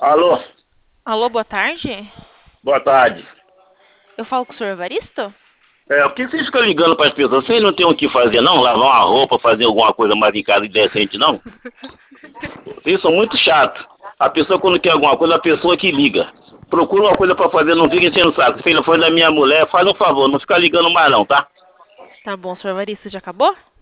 Alô, Alô, boa tarde. boa tarde. Eu falo com o senhor Evaristo? O que vocês ficam ligando para as pessoas? Vocês não têm o que fazer, não? Lavar uma roupa, fazer alguma coisa mais em casa decente, não? Vocês são muito chatos. A pessoa, quando quer alguma coisa, a pessoa que liga. Procura uma coisa para fazer, não fica enchendo o saco. Filha, foi da minha mulher, faz um favor, não fica ligando mais, não, tá? Tá bom, senhor Evaristo, já acabou?